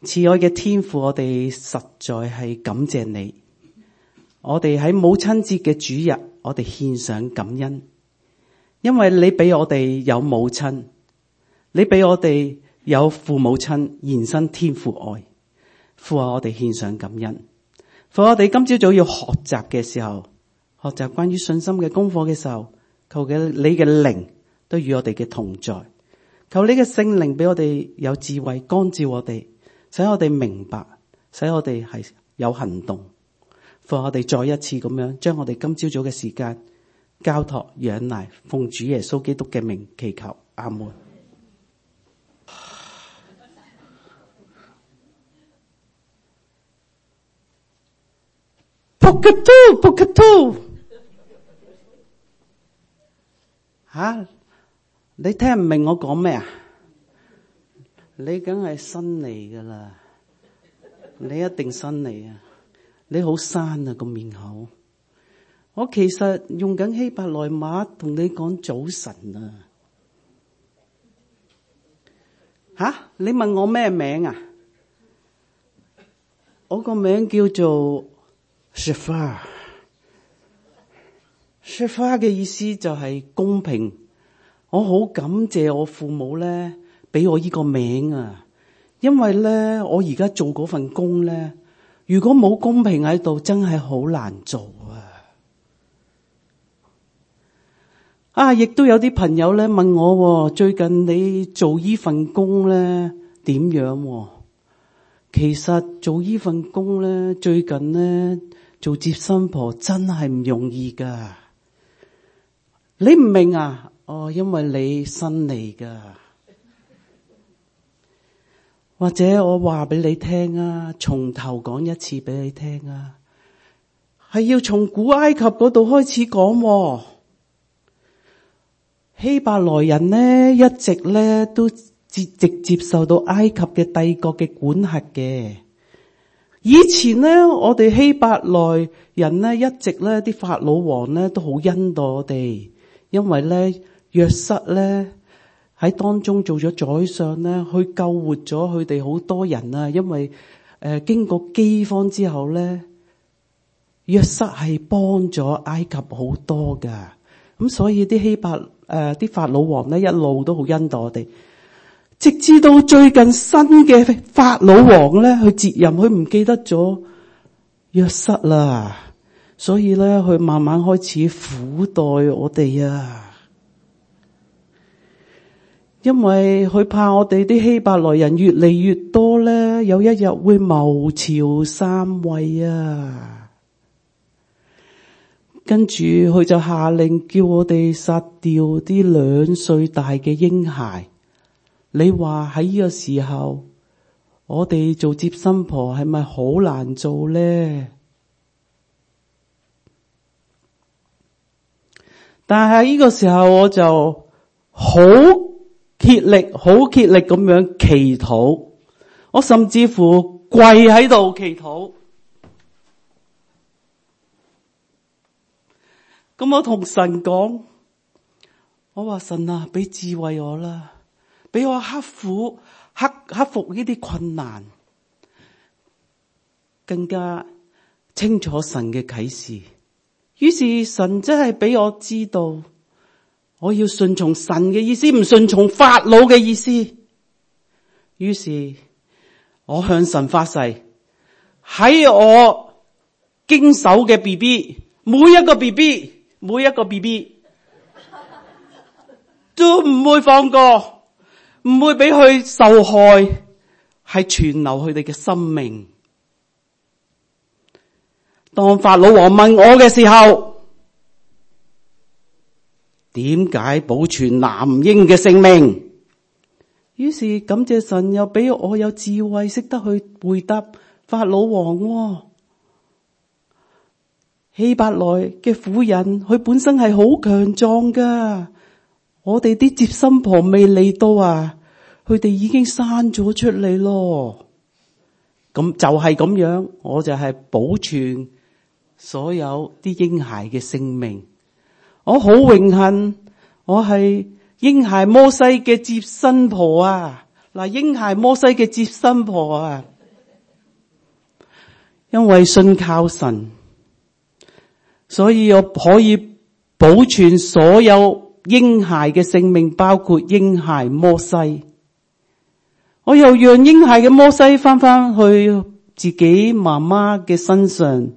慈愛嘅天父，我哋實在係感謝你。我哋喺母親節嘅主日，我哋獻上感恩，因為你俾我哋有母親，你俾我哋有父母親延伸天父愛。父啊，我哋獻上感恩。父啊，我哋今朝早要學習嘅時候，學習關於信心嘅功課嘅時候，求嘅你嘅靈都與我哋嘅同在，求你嘅聖靈俾我哋有智慧光照我哋，使我哋明白，使我哋係有行動。父啊，我哋再一次咁樣將我哋今朝早嘅時間交託仰賴，奉主耶穌基督嘅名祈求，阿門。Book two 吓，你聽唔明我講咩啊？你梗係新嚟噶啦，你一定新嚟啊！你好生啊個面口。我其實用緊希伯來馬同你講早晨啊。吓，你問我咩名啊？我個名叫做Shafar 嘅意思就係公平。我好感謝我父母咧，俾我呢個名啊，因為咧我而家做嗰份工咧，如果冇公平喺度，真係好難做啊！亦都有啲朋友咧問我，最近你做呢份工咧點樣？其實做呢份工咧，最近咧做接生婆真係唔容易噶。你唔明啊？因為你新嚟噶。或者我話俾你聽啊，從頭講一次俾你聽啊，係要從古埃及嗰度開始講。希伯來人呢，一直咧都直接受到埃及嘅帝國嘅管轄嘅。以前呢，我哋希伯來人呢，一直咧啲法老王呢都好恩待我哋，因為咧約瑟咧喺當中做咗宰相咧，去救活咗佢哋好多人啊。因為經過饑荒之後咧，約瑟係幫咗埃及好多噶。咁所以啲啲法老王咧一路都好恩待我哋，直至到最近新嘅法老王咧去接任，佢唔記得咗約瑟啦，所以咧佢慢慢開始苦待我哋啊。因為佢怕我哋啲希伯來人越嚟越多咧，有一日會謀朝篡位啊。跟住佢就下令叫我哋殺掉啲2歲大嘅嬰孩。你話喺呢個時候，我哋做接生婆係咪好難做咧？但係喺呢個時候，我就好竭力咁樣祈禱。我甚至乎跪喺度祈禱。咁我同神講，我話神啊，俾智慧我啦，俾我克服呢啲困難，更加清楚神嘅啟示。於是神真係俾我知道，我要順從神嘅意思，唔順從法老嘅意思。於是我向神發誓，喺我經手嘅 BB， 每一個 BB 都唔會放過，唔會俾佢受害，係存留佢哋嘅生命。當法老王問我嘅時候，點解保存男嬰嘅性命？於是感謝神又俾我有智慧，識得去回答法老王。希伯來嘅婦人，佢本身係好強壯噶。我哋啲接生婆未嚟到啊，佢哋已經生咗出嚟咯。咁就係咁樣，我就係保存所有啲嬰孩嘅性命。我好榮幸，我係嬰孩摩西嘅接生婆啊！嗱，嬰孩摩西嘅接生婆啊， 因為信靠神，所以我可以保存所有嬰孩嘅性命，包括嬰孩摩西。我又讓嬰孩嘅摩西翻去自己媽媽嘅身上，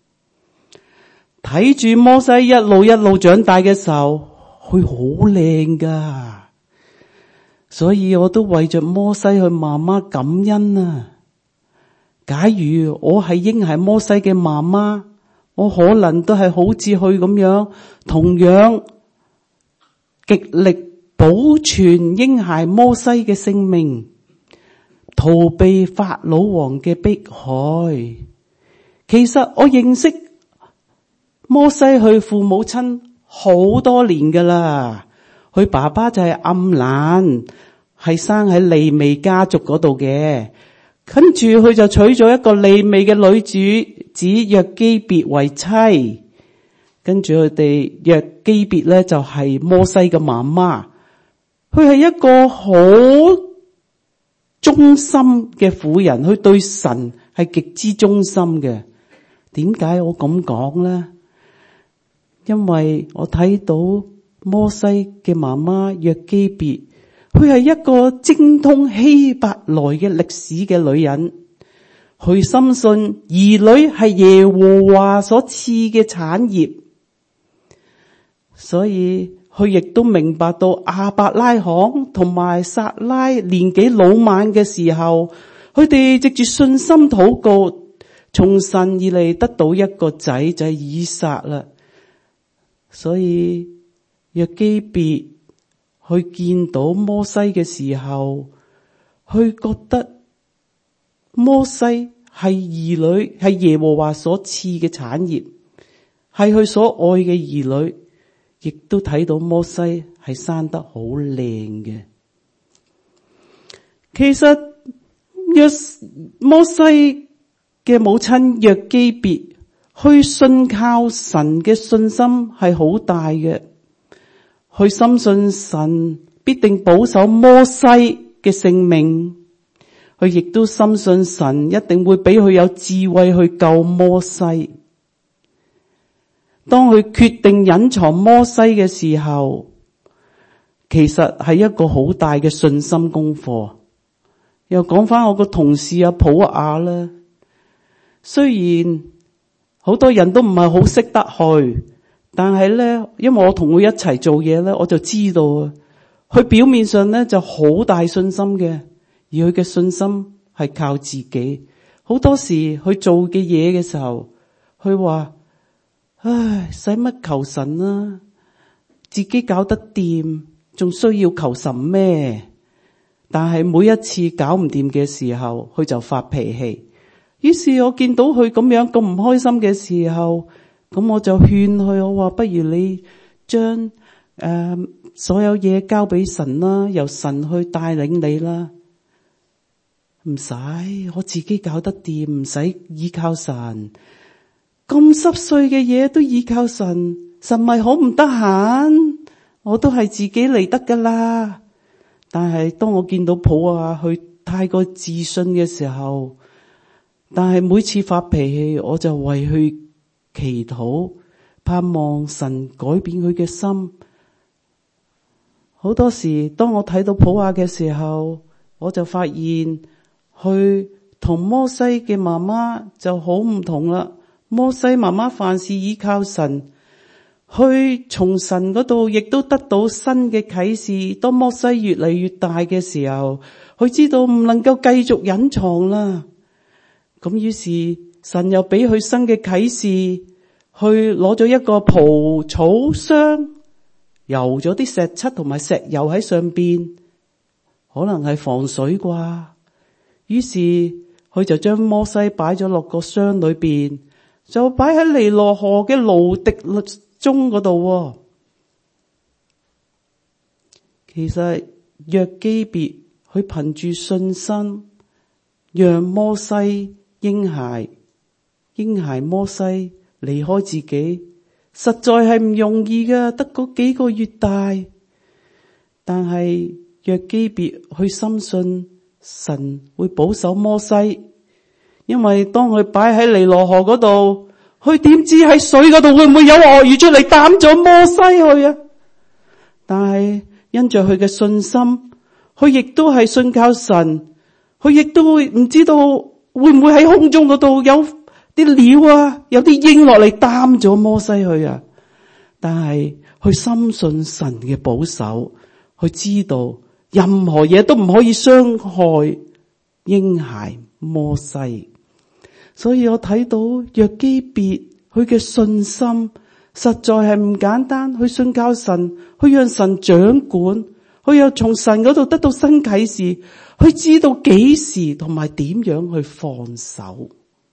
睇住摩西一路長大嘅時候，佢好靚噶，所以我都為着摩西去媽媽感恩啊。假如我係嬰孩摩西嘅媽媽，我可能都係好似佢咁樣，同樣極力保存嬰孩摩西嘅性命，逃避法老王嘅迫害。其實我認識摩西佢父母親好多年噶啦，佢爸爸就係暗蘭，係生喺利未家族嗰度嘅。跟住佢就娶咗一個利未嘅女主子約基別為妻，跟住佢哋約基別咧就係摩西嘅媽媽。佢係一個好忠心嘅婦人，佢對神係極之忠心嘅。點解我咁講呢？因為我睇到摩西嘅媽媽約基別，佢係一個精通希伯來嘅歷史嘅女人，佢深信兒女係耶和華所賜嘅產業，所以佢亦都明白到亞伯拉罕同埋撒拉年紀老邁嘅時候，佢哋藉住信心禱告，從神而嚟得到一個仔，就係以撒啦。所以約基別去見到摩西嘅時候，佢覺得摩西係兒女，係耶和華所賜嘅產業，係佢所愛嘅兒女，亦都睇到摩西係生得好靚嘅。其實摩西嘅母親約基別去信靠神嘅信心係好大嘅，佢深信神必定保守摩西嘅性命，佢亦都深信神一定會俾佢有智慧去救摩西。當佢決定隱藏摩西嘅時候，其實係一個好大嘅信心功課。又講翻我個同事阿普亞啦，雖然好多人都唔係好識得去，但係咧，因為我同佢一齊做嘢咧，我就知道啊，佢表面上咧就好大信心嘅，而佢嘅信心係靠自己。好多時佢做嘅嘢嘅時候，佢話：唉，使乜求神啊？自己搞得掂，仲需要求神咩？但係每一次搞唔掂嘅時候，佢就發脾氣。於是我見到佢咁樣咁唔開心嘅時候，咁我就勸佢，我話不如你將所有嘢交俾神啦，由神去帶領你啦。唔使，我自己搞得掂，唔使依靠神。咁濕碎嘅嘢都依靠神，神咪好唔得閒？我都係自己嚟得噶啦。但係當我見到普亞佢太過自信嘅時候，但係每次發脾氣，我就為佢祈禱，盼望神改變佢嘅心。好多時當我睇到普亞嘅時候，我就發現佢同摩西嘅媽媽就好唔同啦。摩西媽媽凡事依靠神，佢從神嗰度亦都得到新嘅啟示。當摩西越嚟越大嘅時候，佢知道唔能夠繼續隱藏啦。咁於是神又俾佢新嘅啟示，去攞咗一個蒲草箱，油咗啲石漆同埋石油喺上邊，可能係防水啩。於是佢就將摩西擺咗落個箱裏邊，就擺喺尼羅河嘅蘆荻中嗰度。其實約基別佢憑住信心，讓摩西嬰孩摩西離開自己，實在係唔容易噶，得嗰幾個月大。但係約基別去深信神會保守摩西， 因為當佢擺喺尼羅河嗰度，佢點知喺水嗰度會唔會有鱷魚出嚟擔咗摩西去啊？但係因着佢嘅信心，佢亦都係信靠神，佢亦都會唔知道會唔會喺空中嗰度有啲鳥啊，有啲鷹落嚟擔咗摩西去啊？但係佢深信神嘅保守，佢知道任何嘢都唔可以傷害嬰孩摩西。所以我睇到約基別佢嘅信心實在係唔簡單，去信靠神，去讓神掌管，佢又從神嗰度得到新啟示，去知道幾時同埋點樣去放手。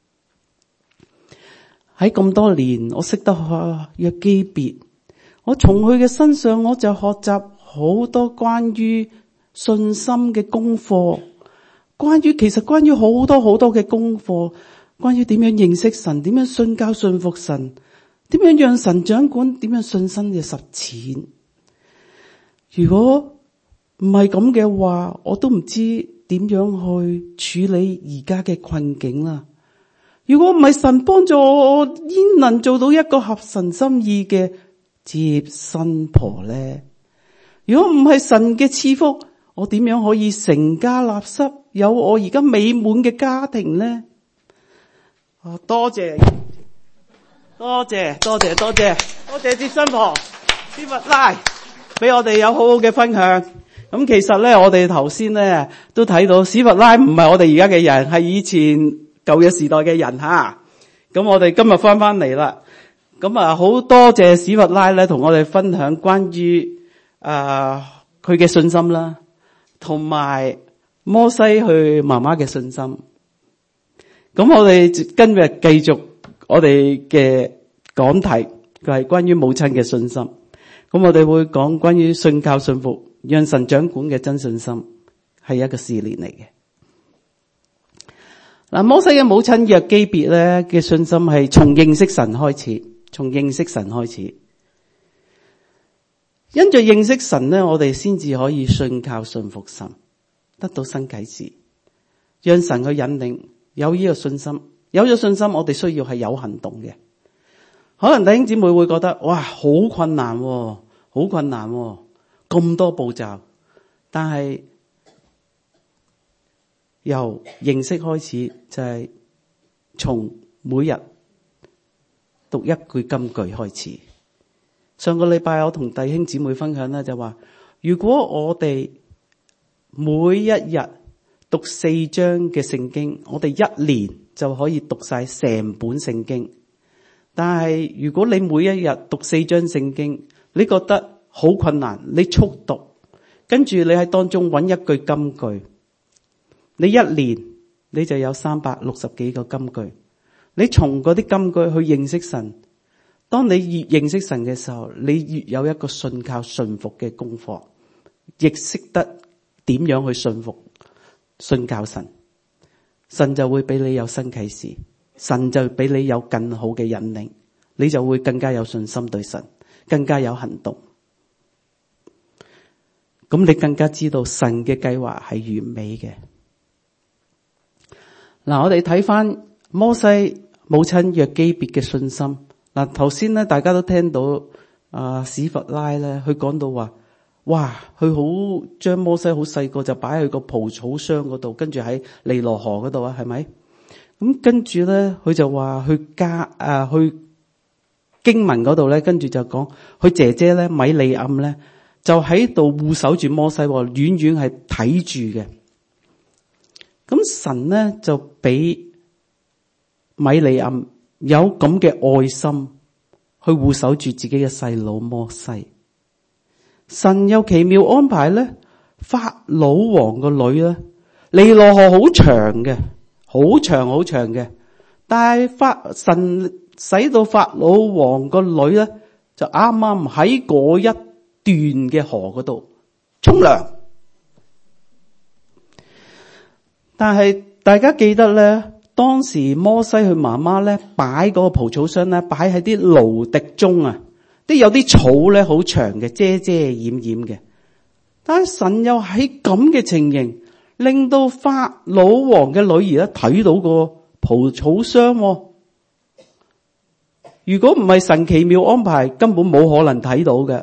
喺咁多年我識得約基別，我從佢嘅身上我就學習好多關於信心嘅功課，關於好多好多嘅功課，關於點樣認識神，點樣信靠信服神，點樣讓神掌管，點樣信心嘅實踐。如果唔係咁嘅話，我都唔知點樣去處理而家嘅困境啦。如果唔係神幫助我，焉能做到一個合神心意嘅接新婆呢？如果唔係神嘅賜福，我點樣可以成家立室，有我而家美滿嘅家庭呢？多謝接新婆斯弗拉俾我哋有好好嘅分享。咁其實咧，我哋頭先咧都睇到斯弗拉唔係我哋而家嘅人，係以前舊約時代嘅人吓。咁我哋今日翻嚟啦，咁好多謝斯弗拉咧同我哋分享關於佢嘅信心啦，同埋摩西去媽媽嘅信心。咁我哋今日繼續我哋嘅講題，佢係關於母親嘅信心。咁我哋會講關於信靠信服，讓神掌管嘅真信心，係一個試煉嚟嘅。嗱，摩西嘅母親約基別咧嘅信心係從認識神開始，因着認識神咧，我哋先至可以信靠信服神，得到新啟示，讓神去引領。有呢個信心，有咗信心，我哋需要係有行動嘅。可能弟兄姊妹會覺得，哇，好困難，咁多步驟。但係由認識開始，就係從每日讀一句金句開始。上個禮拜我同弟兄姊妹分享咧，就話如果我哋每一日讀4章嘅聖經，我哋1年就可以讀晒成本聖經。但係如果你每一日讀4章聖經，你覺得好困難，你速讀，跟住你喺當中揾一句金句，你1年你就有360幾個金句。你從嗰啲金句去認識神，當你越認識神嘅時候，你越有一個信靠信服嘅功課，亦識得點樣去信服信靠神，神就會俾你有新啟示，神就俾你有更好嘅引領，你就會更加有信心對神，更加有行動。咁你更加知道神嘅計劃係完美嘅。嗱，我哋睇翻摩西母親約基別嘅信心。嗱，頭先咧大家都聽到史弗拉咧，佢講到話，哇，佢好將摩西好細個就擺喺個蒲草箱嗰度，跟住喺尼羅河嗰度啊，係咪？咁跟住咧，佢就話去經文嗰度咧，跟住就講佢姐姐咧米利暗咧就喺度護守住摩西，遠遠係睇住嘅。咁神咧就俾米利暗有咁嘅愛心去護守住自己嘅細佬摩西。神有奇妙安排咧，法老王個女咧，尼羅河好長嘅，好長嘅，但係神使到法老王個女咧就啱啱喺嗰一段嘅河嗰度沖涼。但係大家記得咧，當時摩西佢媽媽咧擺嗰個蒲草箱咧擺喺啲蘆荻中啊，有啲草咧好長嘅，遮遮掩掩嘅。但係神又喺咁嘅情形，令到法老王嘅女兒咧睇到個蒲草箱喎。如果唔係神奇妙安排，根本冇可能睇到嘅。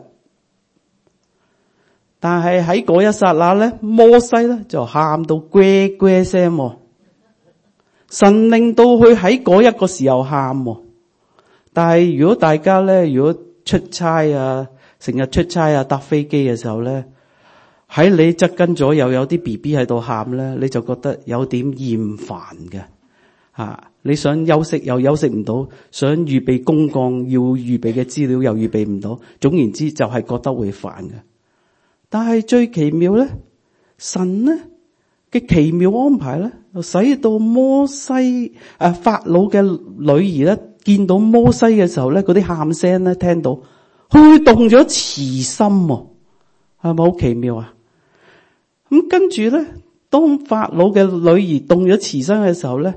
但係喺嗰一剎那咧，摩西咧就喊到呱呱聲喎。神令到佢喺嗰一個時候喊喎。但係如果大家咧，如果出差啊，成日出差啊，搭飛機嘅時候咧，喺你側跟左右有啲 BB 喺度喊咧，你就覺得有點厭煩嘅。你想休息又休息唔到，想預備公幹要預備嘅資料又預備唔到，總言之就係覺得會煩嘅。但係最奇妙咧，神咧嘅奇妙安排咧，就使到摩西法老嘅女兒咧，見到摩西嘅時候咧，嗰啲喊聲咧聽到，佢動咗慈心喎，係咪好奇妙啊？咁跟住咧，當法老嘅女兒動咗慈心嘅時候咧，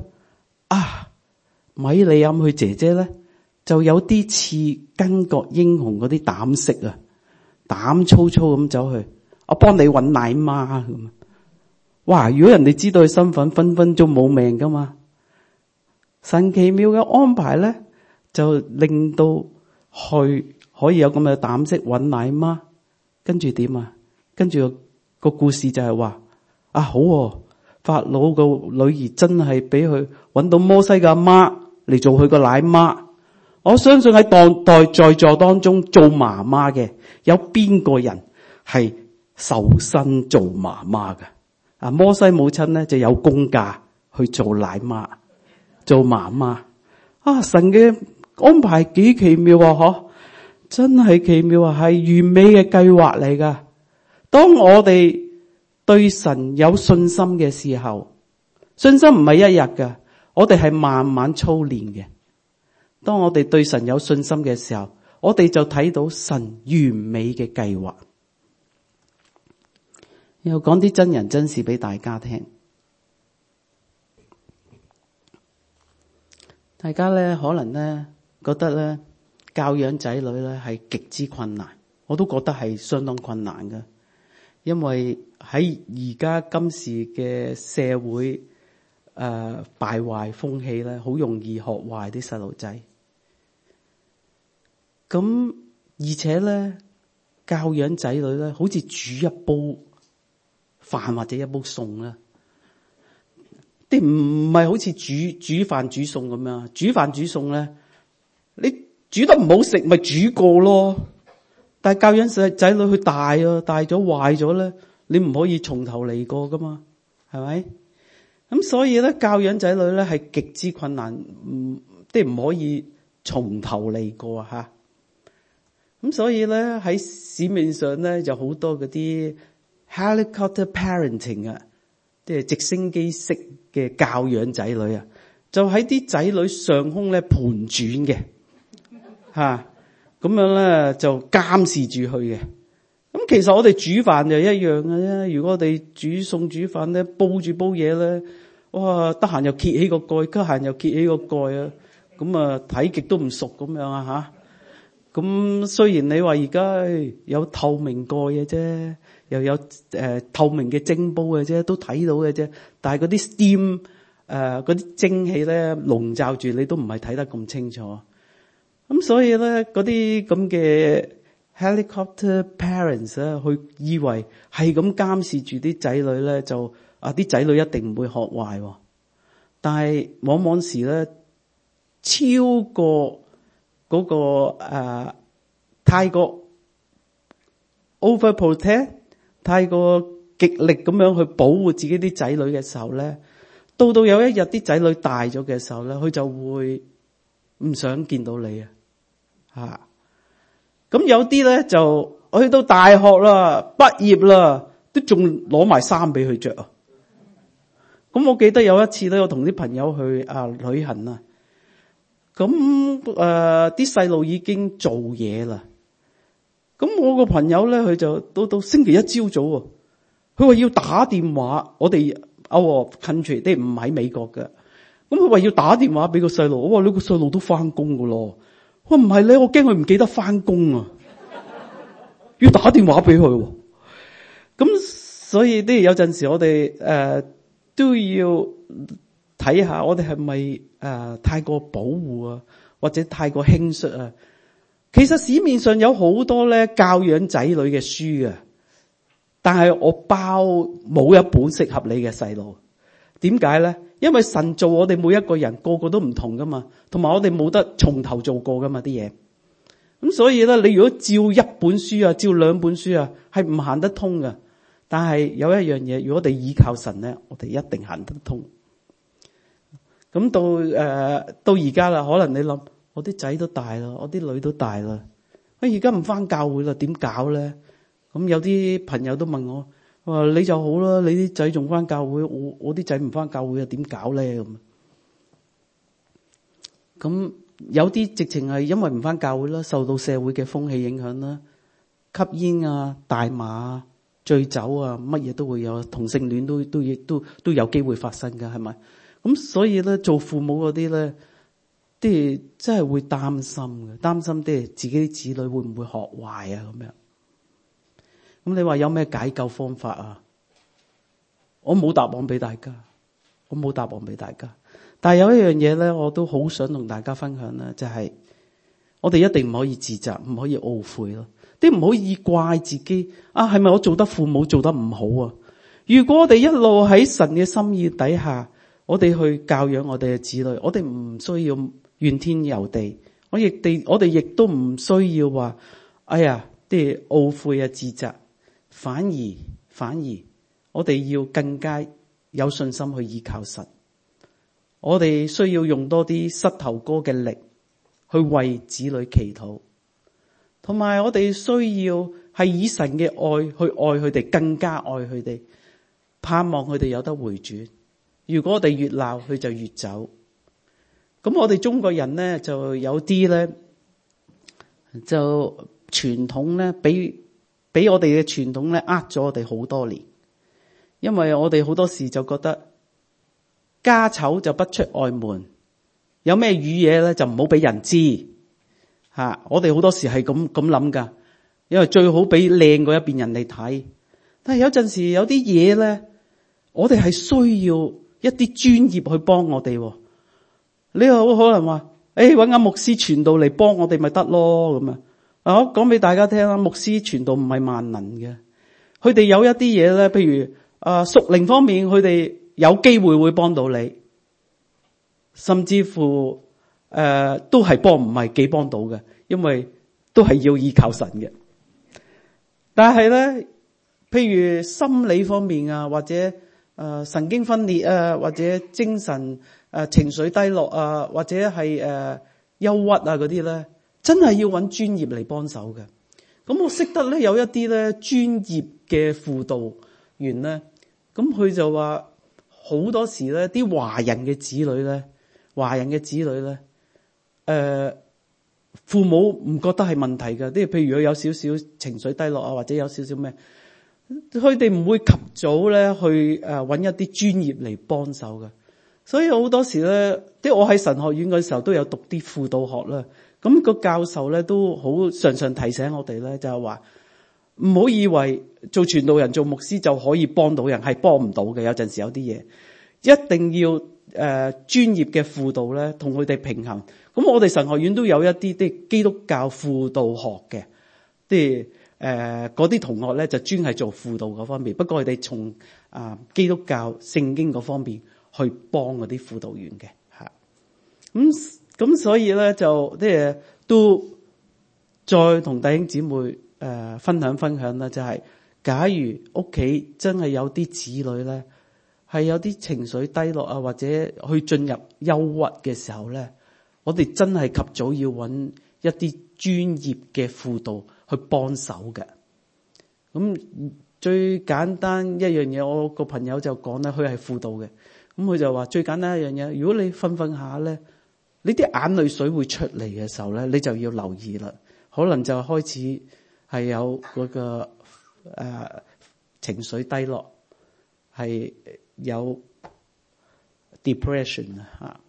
米利暗佢姐姐咧就有啲似巾幗英雄嗰啲膽色啊，膽粗粗咁走去，我幫你搵奶媽咁。哇！如果人哋知道佢身份，分分鐘冇命噶嘛。神奇妙嘅安排咧，就令到佢可以有咁嘅膽色搵奶媽。跟住點啊？跟住個故事就係話好喎，法老個女兒真係俾佢搵到摩西嘅阿媽嚟做佢個奶媽。我相信喺在座當中做媽媽嘅，有邊個人係受薪做媽媽嘅？摩西母親咧就有公假去做奶媽、做媽媽。神嘅安排幾奇妙啊！真係奇妙啊，係完美嘅計劃嚟噶。當我哋對神有信心嘅時候，信心唔係一日噶，我哋係慢慢操練嘅。當我哋對神有信心嘅時候，我哋就睇到神完美嘅計劃。又講啲真人真事俾大家聽。大家咧可能咧覺得咧教養仔女咧係極之困難，我都覺得係相當困難嘅，因為喺而家今時嘅社會敗壞風氣咧，好容易學壞啲細路仔。咁而且咧教養仔女咧，好似煮一煲飯或者一煲餸啦，啲唔係好似煮飯煮餸咁樣。煮飯煮餸咧，你煮得唔好食咪煮過咯。但係教養仔女去大咗壞咗咧，你唔可以從頭嚟過噶嘛，係咪？咁所以咧教養仔女咧係極之困難，唔可以從頭嚟過吓。咁所以咧喺市面上咧有好多嗰啲 helicopter parenting 啊，即係直升機式嘅教養仔女啊，就喺啲仔女上空咧盤轉嘅吓，咁樣咧就監視住佢嘅。咁其實我哋煮飯就一樣嘅啫。如果我哋煮餸煮飯咧，煲住煲嘢咧，哇，得閒又揭起個蓋，得閒又揭起個蓋啊，咁睇極都唔熟咁樣啊吓。咁雖然你話而家有透明蓋嘅啫，又有透明嘅蒸煲嘅啫，都睇到嘅啫。但係嗰啲 steam 嗰啲蒸氣咧籠罩住你，都唔係睇得咁清楚。咁所以咧嗰啲咁嘅 helicopter parents 咧，佢以為係咁監視住啲仔女咧，就啲仔女一定唔會學壞。但係往往時咧超過嗰個太過 overprotect， 太過極力咁樣去保護自己啲仔女嘅時候咧，到有一日啲仔女大咗嘅時候咧，佢就會唔想見到你啊。咁有啲咧就去到大學啦，畢業啦，都仲攞埋衫俾佢着啊。咁我記得有一次咧，我同啲朋友去旅行啊。咁啲細路已經做嘢啦。咁我個朋友咧，佢就到星期一朝早喎，佢話要打電話。我哋country 啲唔喺美國嘅，咁佢話要打電話俾個細路。我話你個細路都翻工噶咯。我話唔係咧，我驚佢唔記得翻工啊，要打電話俾佢。咁所以有陣時我哋都要睇睇下我哋係咪太過保護啊，或者太過輕率啊？其實市面上有好多咧教養仔女嘅書啊，但係我包冇一本適合你嘅細路。點解咧？因為神做我哋每一個人個個都唔同噶嘛，同埋我哋冇得從頭做過噶嘛啲嘢。咁所以咧，你如果照一本書啊，照兩本書啊，係唔行得通噶。但係有一樣嘢，如果我哋依靠神咧，我哋一定行得通。咁到而家啦，可能你諗，我啲仔都大啦，我啲女都大啦，而家唔返教會啦，點搞咧？咁有啲朋友都問我，話你就好啦，你啲仔仲返教會，我啲仔唔返教會啊，點搞咧？咁有啲直情係因為唔返教會啦，受到社會嘅風氣影響啦，吸煙啊、大麻啊、醉酒啊，乜嘢都會有，同性戀都有機會發生㗎，係咪？咁所以咧，做父母嗰啲咧，啲真係會擔心嘅，擔心啲自己啲子女會唔會學壞啊咁樣。咁你話有咩解救方法啊？我冇答案俾大家，但係有一樣嘢咧，我都好想同大家分享咧，就係我哋一定唔可以自責，唔可以懊悔咯，啲唔可以怪自己啊，係咪我做得父母做得唔好啊？如果我哋一路喺神嘅心意底下，我哋去教養我哋嘅子女，我哋唔需要怨天尤地，我哋亦都唔需要話，哎呀，啲懊悔啊、自責，反而我哋要更加有信心去依靠神。我哋需要用多啲膝頭哥嘅力去為子女祈禱，同埋我哋需要係以神嘅愛去愛佢哋，更加愛佢哋，盼望佢哋有得回轉。如果我哋越鬧佢就越走，咁我哋中國人咧就有啲咧就傳統咧，俾我哋嘅傳統咧呃咗我哋好多年，因為我哋好多時就覺得家醜就不出外門，有咩瘀嘢咧就唔好俾人知吓。我哋好多時係咁諗噶，因為最好俾靚嗰一邊人嚟睇。但係有陣時有啲嘢咧，我哋係需要一啲專業去幫我哋。你又好可能話，搵阿牧師傳道嚟幫我哋咪得咯咁啊？我講俾大家聽啦，牧師傳道唔係萬能嘅，佢哋有一啲嘢咧，譬如屬靈方面，佢哋有機會會幫到你，甚至乎都係唔係幾幫到嘅，因為都係要依靠神嘅。但係咧，譬如心理方面啊，或者神經分裂啊，或者精神情緒低落啊，或者係憂鬱啊嗰啲咧，真係要揾專業嚟幫手嘅。咁我識得咧有一啲咧專業嘅輔導員咧，咁佢就話好多時咧啲華人嘅子女咧，父母唔覺得係問題㗎，即係譬如佢有少少情緒低落啊，或者有少少咩，佢哋唔會及早咧去揾一啲專業嚟幫手嘅。所以好多時咧，即係我喺神學院嗰時候都有讀啲輔導學啦。咁個教授咧都好常常提醒我哋咧，就係話唔好以為做傳道人做牧師就可以幫到人，係幫唔到嘅。有陣時有啲嘢一定要專業嘅輔導咧，同佢哋平衡。咁我哋神學院都有一啲基督教輔導學嘅，即係嗰啲同學咧就專係做輔導嗰方面。不過佢哋從基督教聖經嗰方面去幫嗰啲輔導員嘅吓。咁所以咧就即係都再同弟兄姊妹分享啦，就係假如屋企真係有啲子女咧係有啲情緒低落啊，或者去進入憂鬱嘅時候咧，我哋真係及早要揾一啲專業嘅輔導去幫手嘅。咁最簡單一樣嘢，我個朋友就講咧，佢係輔導嘅，咁佢就話最簡單一樣嘢，如果你瞓下咧，你啲眼淚水會出嚟嘅時候咧，你就要留意啦，可能就開始係有嗰個情緒低落，係有 depression 啊。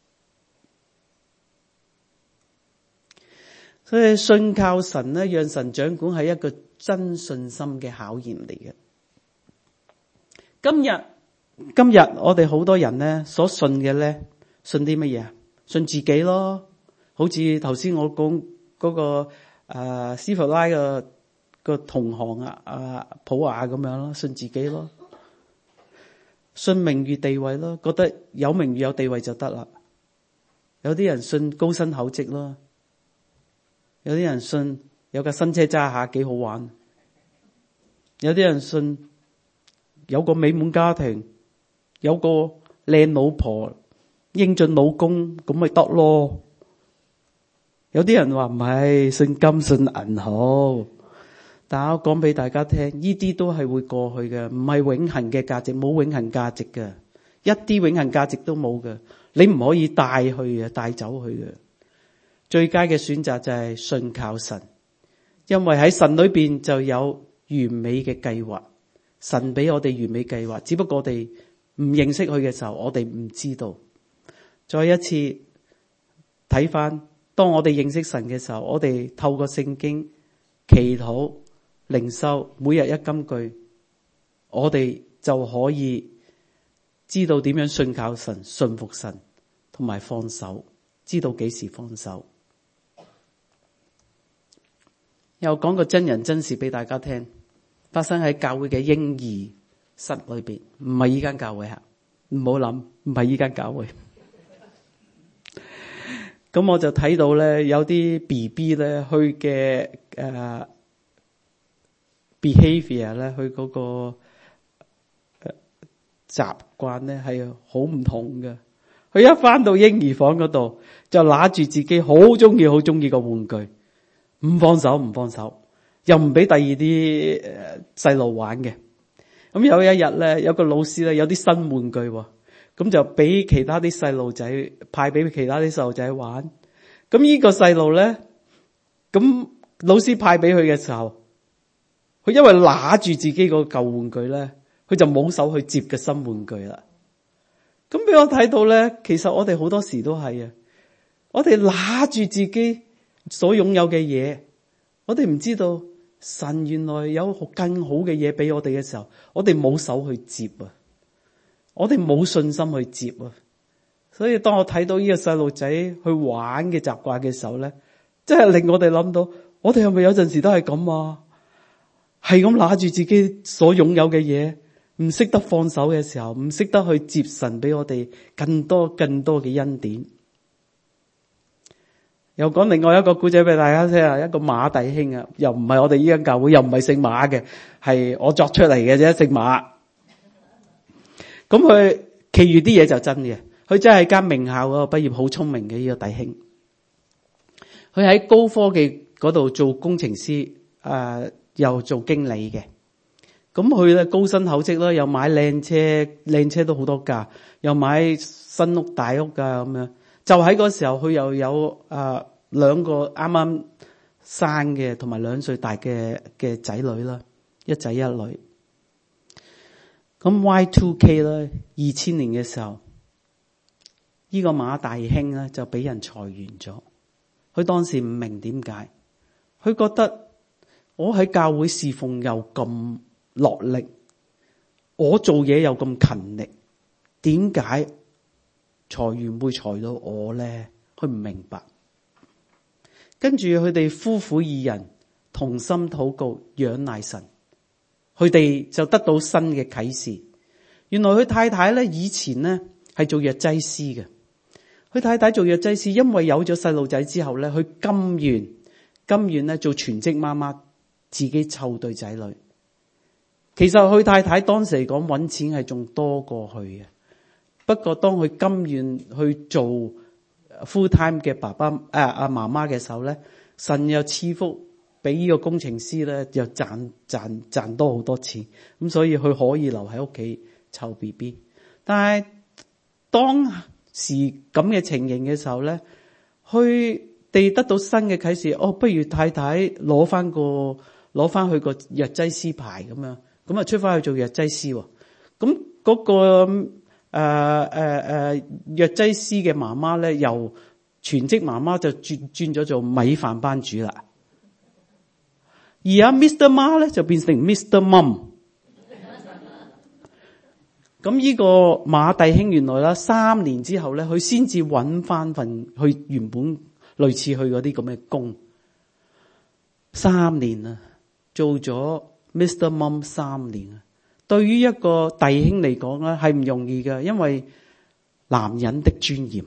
所以信靠神咧，讓神掌管係一個真信心嘅考驗嚟嘅。今日今日我哋好多人咧所信嘅咧，信啲乜嘢啊？信自己咯，好似頭先我講嗰個斯弗拉個同行普亞咁樣咯，信自己咯，信名譽地位咯，覺得有名譽有地位就得啦。有啲人信高薪厚職咯，有啲人信有架新車揸下幾好玩，有啲人信有個美滿家庭，有個靚老婆、英俊老公咁咪得咯。有啲人話唔係，信金信銀好。但我講俾大家聽，呢啲都係會過去嘅，唔係永恆嘅價值，冇永恆價值嘅，一啲永恆價值都冇嘅。你唔可以帶去嘅，帶走去嘅。最佳嘅選擇就係信靠神，因為喺神裏邊就有完美嘅計劃。神俾我哋完美計劃，只不過我哋唔認識佢嘅時候，我哋唔知道。再一次睇翻，當我哋認識神嘅時候，我哋透過聖經祈禱、靈修，每日一金句，我哋就可以知道點樣信靠神、信服神，同埋放手，知道幾時放手。又講個真人真事俾大家聽，發生喺教會嘅嬰兒室裏邊，唔係依間教會吓，唔好諗，唔係依間教會。咁我就睇到咧，有啲 BB 咧，佢嘅behavior 咧，佢嗰個習慣咧係好唔同嘅。佢一返到嬰兒房嗰度，就拿住自己好中意個玩具，唔放手，又唔俾第二啲細路玩嘅。咁有一日咧，有個老師咧有啲新玩具，咁就俾其他啲細路仔派俾其他啲細路仔玩。咁呢個細路咧，咁老師派俾佢嘅時候，佢因為拿住自己個舊玩具咧，佢就冇手去接嘅新玩具啦。咁俾我睇到咧，其實我哋好多時都係啊，我哋拿住自己所擁有嘅嘢，我哋唔知道神原來有更好嘅嘢俾我哋嘅時候，我哋冇手去接啊，我哋冇信心去接啊。所以當我睇到呢個細路仔去玩嘅習慣嘅時候咧，真係令我哋諗到，我哋係咪有陣時都係咁啊？係咁拿住自己所擁有嘅嘢，唔識得放手嘅時候，唔識得去接神俾我哋更多嘅恩典。又講另外一個故仔俾大家聽啊，一個馬弟兄啊，又唔係我哋呢間教會，又唔係姓馬嘅，係我作出嚟嘅啫，姓馬。咁佢其餘啲嘢就真嘅，佢真係間名校嗰個畢業，好聰明嘅呢個弟兄。佢喺高科技嗰度做工程師，又做經理嘅。咁佢咧高薪厚職啦，又買靚車都好多架，又買新屋大屋噶咁樣。就喺嗰時候，佢又有兩個啱啱生嘅同埋2歲大嘅仔女啦，一仔一女。咁 Y2K 咧，2000年嘅時候，呢個馬大兄咧就俾人裁員咗。佢當時唔明點解，佢覺得我喺教會侍奉又咁落力，我做嘢又咁勤力，點解裁員會裁到我咧？佢唔明白。跟住佢哋夫婦二人同心禱告，仰賴神，佢哋就得到新嘅啟示。原來佢太太咧以前咧係做藥劑師嘅。佢太太做藥劑師，因為有咗細路仔之後咧，佢甘願咧做全職媽媽，自己湊對仔女。其實佢太太當時嚟講搵錢係仲多過佢嘅，不過當佢甘願去做 full time 嘅爸爸媽媽嘅時候咧，神又賜福俾呢個工程師咧，又賺多好多錢，咁所以佢可以留喺屋企湊 BB。但係當時咁嘅情形嘅時候咧，佢哋得到新嘅啟示，不如太太攞翻去個藥劑師牌咁樣，咁啊出翻去做藥劑師喎。咁嗰個藥劑師嘅媽媽咧，由全職媽媽就轉咗做米飯班主啦。而Mr. Ma 咧就變成 Mr. Mom。 咁呢個馬弟兄原來啦，3年之後咧，佢先至揾翻份佢原本類似佢嗰啲咁嘅工。3年啊，做咗 Mr. Mom 3年啊。對於一個弟兄嚟講咧，係唔容易嘅，因為男人的尊嚴。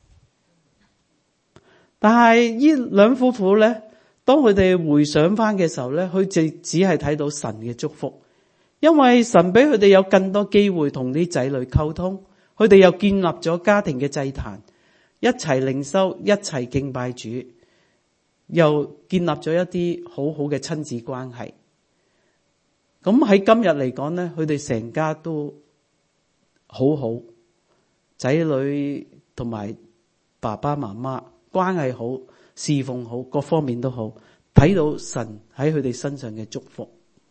但係呢兩夫婦咧，當佢哋回想翻嘅時候咧，佢就只係睇到神嘅祝福，因為神俾佢哋有更多機會同啲仔女溝通，佢哋又建立咗家庭嘅祭壇，一齊靈修，一齊敬拜主，又建立咗一啲好好嘅親子關係。咁喺今日嚟講咧，佢哋成家都好好，仔女同埋爸爸媽媽關係好，侍奉好，各方面都好，睇到神喺佢哋身上嘅祝福。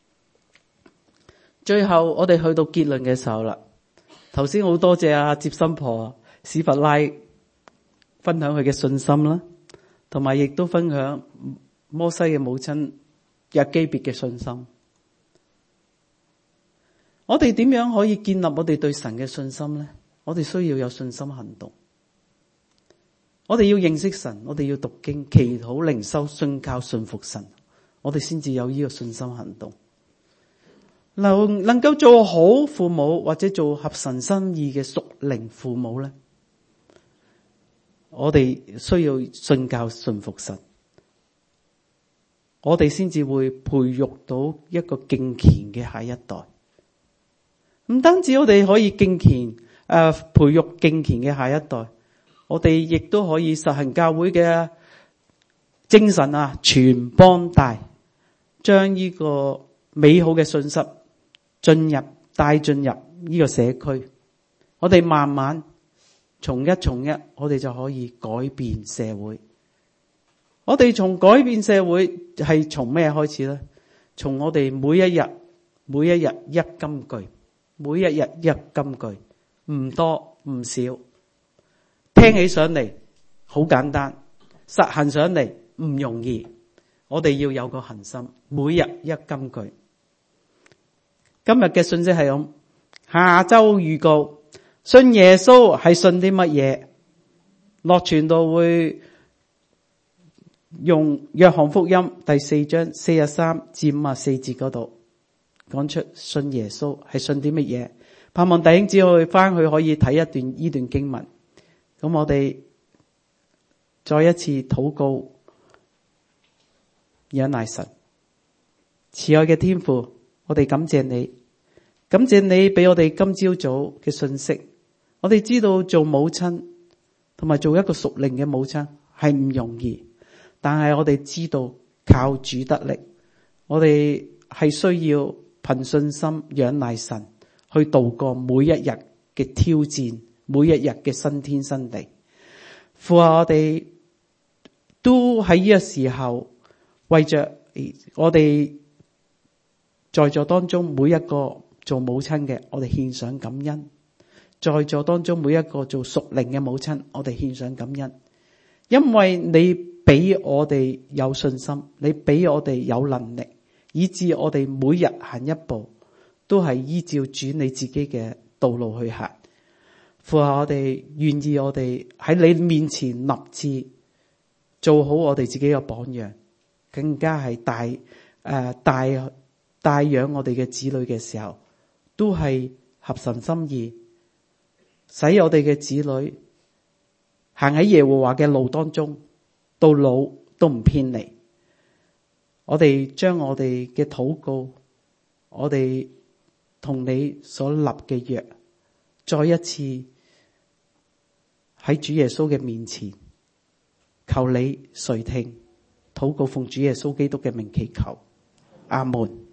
最後我哋去到結論嘅時候啦，頭先好多謝阿接生婆史弗拉分享佢嘅信心啦，同埋亦都分享摩西嘅母親約基別嘅信心。我哋點樣可以建立我哋對神嘅信心呢？我哋需要有信心行動。我哋要認識神，我哋要讀經、祈禱、靈修、信靠、信服神，我哋先至有呢個信心行動。能夠做好父母或者做合神心意嘅屬靈父母呢，我哋需要信靠、信服神，我哋先至會培育到一個敬虔嘅下一代。唔單止我哋可以敬虔，培育敬虔嘅下一代，我哋亦都可以實行教會嘅精神啊，傳幫帶，將呢個美好嘅信息帶進入呢個社區。我哋慢慢從一，我哋就可以改變社會。我哋從改變社會係從咩開始呢？從我哋每一日一金句。每一日一金句，唔多唔少，聽起上嚟好簡單，實行上嚟唔容易。我哋要有個恒心，每日一金句。今日嘅信息係咁，下周預告，信耶穌係信啲乜嘢？樂傳道會用約翰福音第4章43至54節嗰度講出信耶穌係信啲乜嘢。盼望弟兄姊妹翻去可以睇一段呢段經文。咁我哋再一次禱告，仰賴神。慈愛嘅天父，我哋感謝你俾我哋今朝早嘅信息。我哋知道做母親同埋做一個屬靈嘅母親係唔容易，但係我哋知道靠主得力，我哋係需要憑信心仰賴神去度過每一日嘅挑戰，每一日嘅新天新地。父啊，我哋都喺呢個時候為着我哋在座當中每一個做母親嘅，我哋獻上感恩。在座當中每一個做屬靈嘅母親，我哋獻上感恩，因為你俾我哋有信心，你俾我哋有能力，以致我哋每日行一步都係依照主你自己嘅道路去行。父啊，我哋願意我哋喺你面前立志做好我哋自己嘅榜樣，更加係帶養我哋嘅子女嘅時候，都係合神心意，使我哋嘅子女行喺耶和華嘅路當中，到老都唔偏離。我哋將我哋嘅禱告，我哋同你所立嘅約，再一次喺主耶穌嘅面前，求你垂聽禱告，奉主耶穌基督嘅名祈求，阿門。